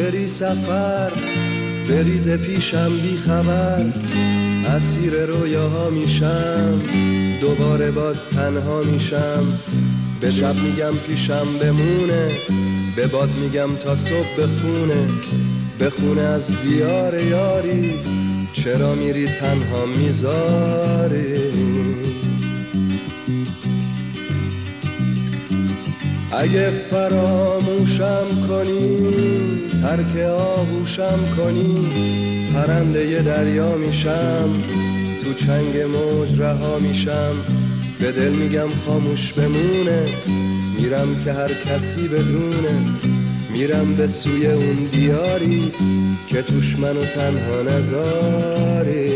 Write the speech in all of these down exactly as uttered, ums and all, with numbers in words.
بری سفر بریز پیشم بی خبر، اسیر رویاها میشم دوباره باز تنها میشم. به شب میگم پیشم بمونه، به باد میگم تا صبح بخونه، بخونه از دیار یاری، چرا میری تنها میذاری. اگه فراموشم کنی ترک آغوشم کنی، پرنده ی دریا میشم تو چنگ موج رها میشم. به دل میگم خاموش بمونه، میرم که هر کسی بدونه، میرم به سوی اون دیاری که توش منو تنها نذاری.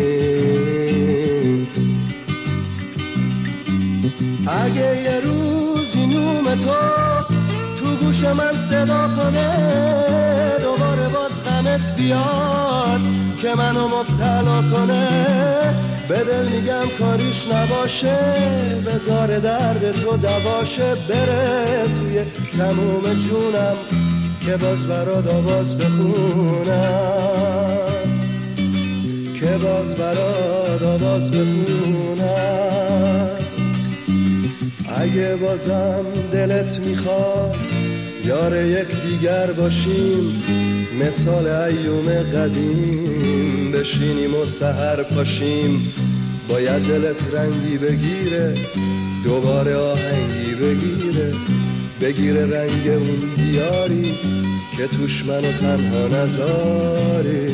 اگه یه روزی نوم تو تو گوش من صدا کنه، دوباره باز غمت بیاد که منو مبتلا کنه، به دل میگم کاریش نباشه، بذار درد تو دواشه، بره توی تموم جونم که باز برات آواز بخونم، که باز برات آواز بخونم. اگه بازم دلت میخواد یار یک دیگر باشیم، مثال ایوم قدیم بشینیم و سحر پاشیم، باید دلت رنگی بگیره دوباره آهنگی بگیره، بگیره رنگ اون دیاری که توش منو تنها نذاری.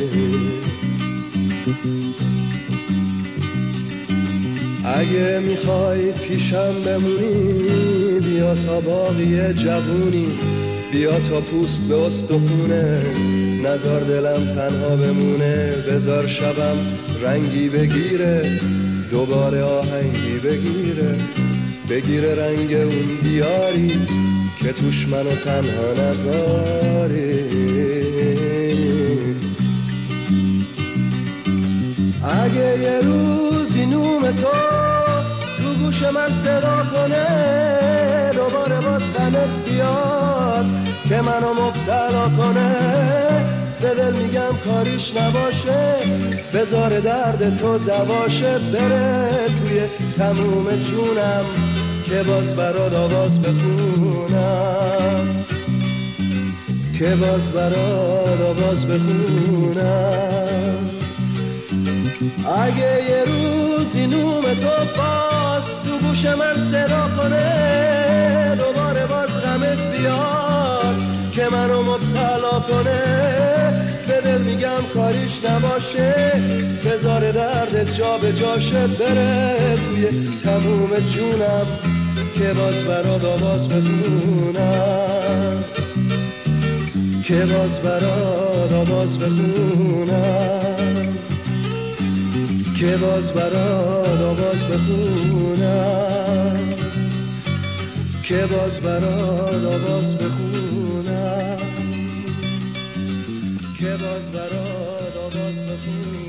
اگه میخوای پیشم بمونی بیا تا باقی جوونی، بیا تا پوست به استخونه، نزار دلم تنها بمونه، بزار شبم رنگی بگیره دوباره آهنگی بگیره، بگیره رنگ اون دیاری که توش منو تنها نذاری. اگه یه روزی نوم تو تو گوش من صدا کنه، دوباره باز غمت بیاد که منو مبتلا کنه، به دل میگم کاریش نباشه، بذار درد تو دواشه، بره توی تموم جونم که باز برات آواز بخونم، که باز برات آواز بخونم. اگه یه روزی نوم تو باز تو گوش من صدا کنه، دوباره باز غمت بیاد که منو مبتلا کنه، به دل میگم کاریش نباشه، بذار درد جا به جاشه، بره توی تموم جونم که باز برات آواز بخونم، که باز برات آواز بخونم، که باز برات آواز بخونم، که باز برات آواز بخونم، که باز برات آواز بخونم.